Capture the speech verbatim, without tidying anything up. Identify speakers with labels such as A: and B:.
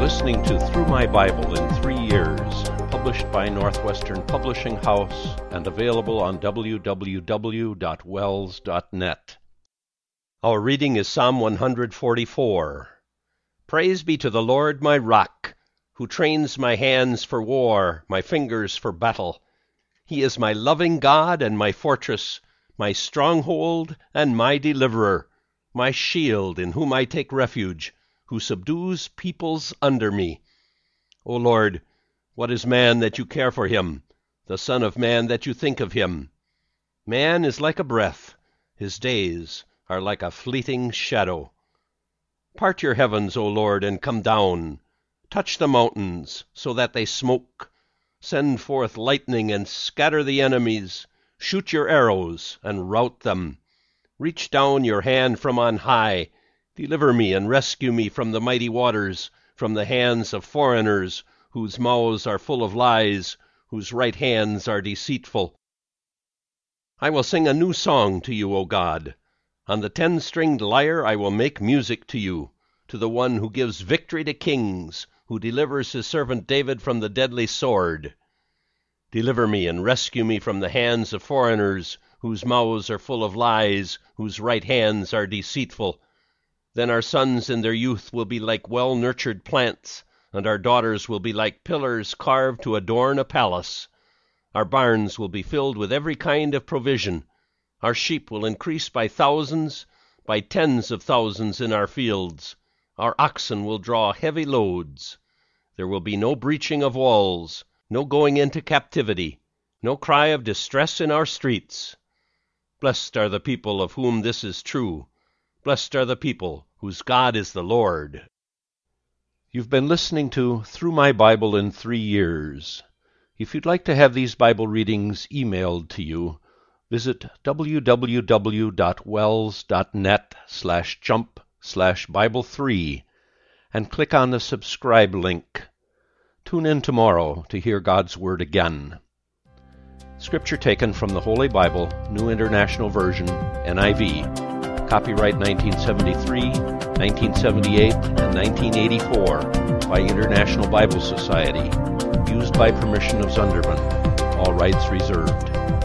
A: listening to Through My Bible in Three Years, published by Northwestern Publishing House and available on w w w dot wells dot net. Our reading is Psalm one forty-four. Praise be to the Lord my rock, who trains my hands for war, my fingers for battle. He is my loving God and my fortress, my stronghold and my deliverer, my shield in whom I take refuge, who subdues peoples under me. O Lord, what is man that you care for him, the son of man that you think of him? Man is like a breath, his days are like a fleeting shadow. Part your heavens, O Lord, and come down. Touch the mountains, so that they smoke. Send forth lightning and scatter the enemies. Shoot your arrows and rout them. Reach down your hand from on high. Deliver me and rescue me from the mighty waters, from the hands of foreigners, whose mouths are full of lies, whose right hands are deceitful. I will sing a new song to you, O God. On the ten-stringed lyre I will make music to you, to the one who gives victory to kings, who delivers his servant David from the deadly sword. Deliver me and rescue me from the hands of foreigners, whose mouths are full of lies, whose right hands are deceitful. Then our sons in their youth will be like well-nurtured plants, and our daughters will be like pillars carved to adorn a palace. Our barns will be filled with every kind of provision. Our sheep will increase by thousands, by tens of thousands in our fields. Our oxen will draw heavy loads. There will be no breaching of walls, no going into captivity, no cry of distress in our streets. Blessed are the people of whom this is true. Blessed are the people whose God is the Lord. You've been listening to Through My Bible in Three Years. If you'd like to have these Bible readings emailed to you, visit w w w dot wells dot net slash jump slash Bible three and click on the subscribe link. Tune in tomorrow to hear God's Word again. Scripture taken from the Holy Bible, New International Version, N I V. Copyright nineteen seventy-three, nineteen seventy-eight, and nineteen eighty-four by International Bible Society. Used by permission of Zunderman. All rights reserved.